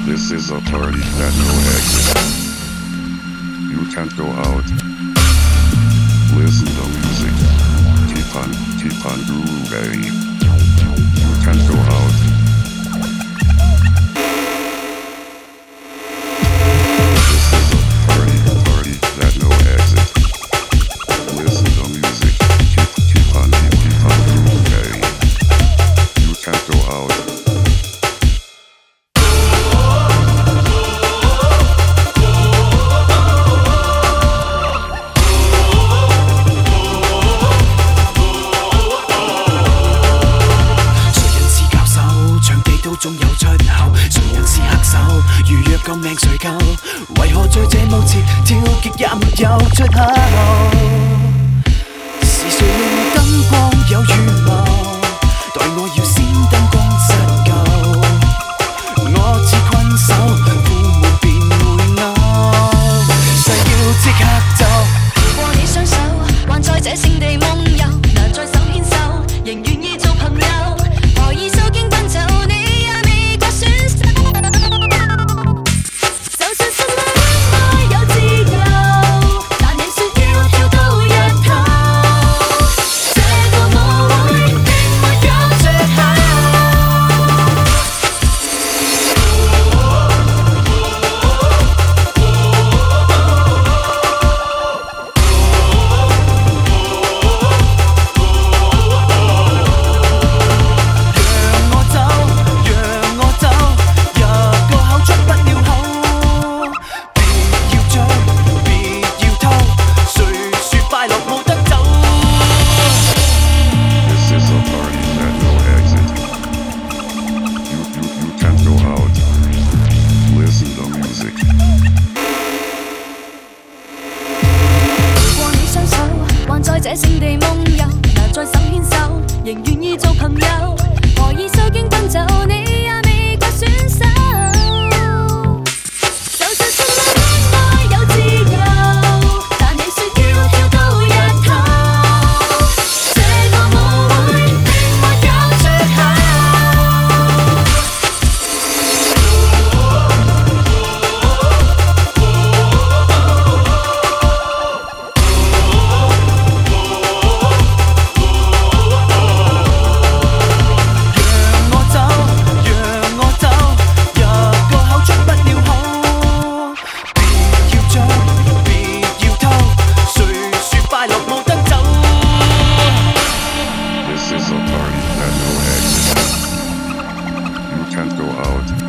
This is a party that no exit. You can't go out. Listen to music. Keep on grooving. You can't go out. This is a party that no exit. Listen to music. Keep on grooving. You can't go out. 仲有出口，誰人是黑手？如若個命誰救？為何在這舞池跳極也沒有出口？是誰令燈光有預謀？待我要先燈光失救，我似困獸，呼喚便會勾，誓要即刻走。 過你雙手，還在這聖地夢遊，拿在手牽手，仍願意做朋友，何以受驚奔走你？在這聖地夢遊，拿在手牽手，仍願意做朋友，何以受驚奔走？你也未覺損手。就算信戀愛有自由，但你說要跳到日頭，這個舞會並沒有藉口。 This is a party that no exit. You can't go out.